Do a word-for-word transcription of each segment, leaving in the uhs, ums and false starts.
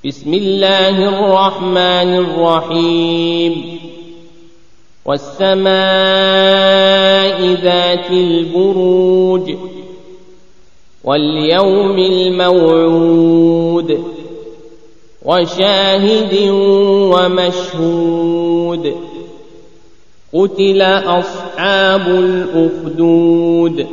بسم الله الرحمن الرحيم والسماء ذات البروج واليوم الموعود وشاهد ومشهود قتل أصحاب الأخدود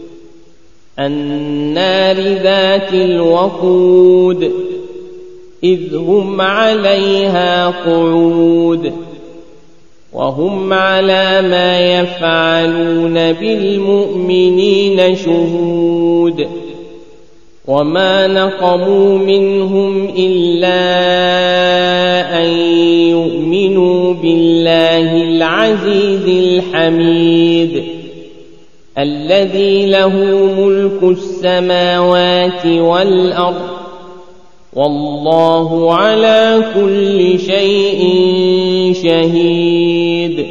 النار ذات الوقود إذ هم عليها قعود وهم على ما يفعلون بالمؤمنين شهود وما نقموا منهم إلا أن يؤمنوا بالله العزيز الحميد الذي له ملك السماوات والأرض والله على كل شيء شهيد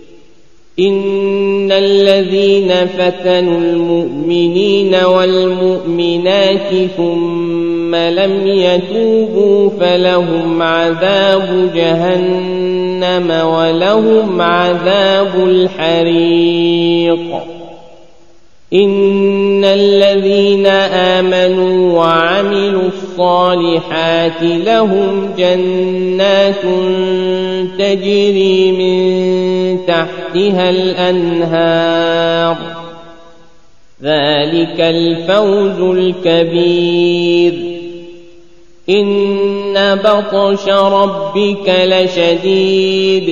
إن الذين فتنوا المؤمنين والمؤمنات ثم لم يتوبوا فلهم عذاب جهنم ولهم عذاب الحريق إن الذين آمنوا وعملوا الصالحات لهم جنات تجري من تحتها الأنهار ذلك الفوز الكبير إن بطش ربك لشديد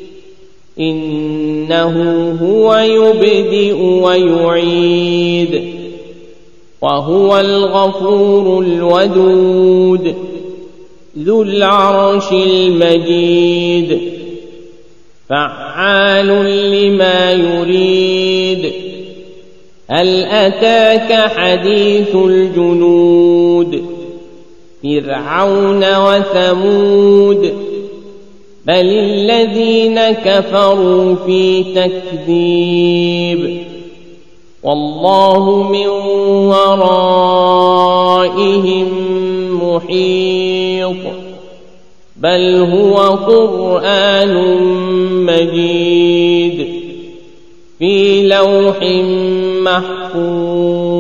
إنه هو يبدئ ويعيد وهو الغفور الودود ذو العرش المجيد فعال لما يريد هل أتاك حديث الجنود فرعون وثمود بل الذين كفروا في تكذيب والله من ورائهم محيط بل هو قرآن مجيد في لوح محفوظ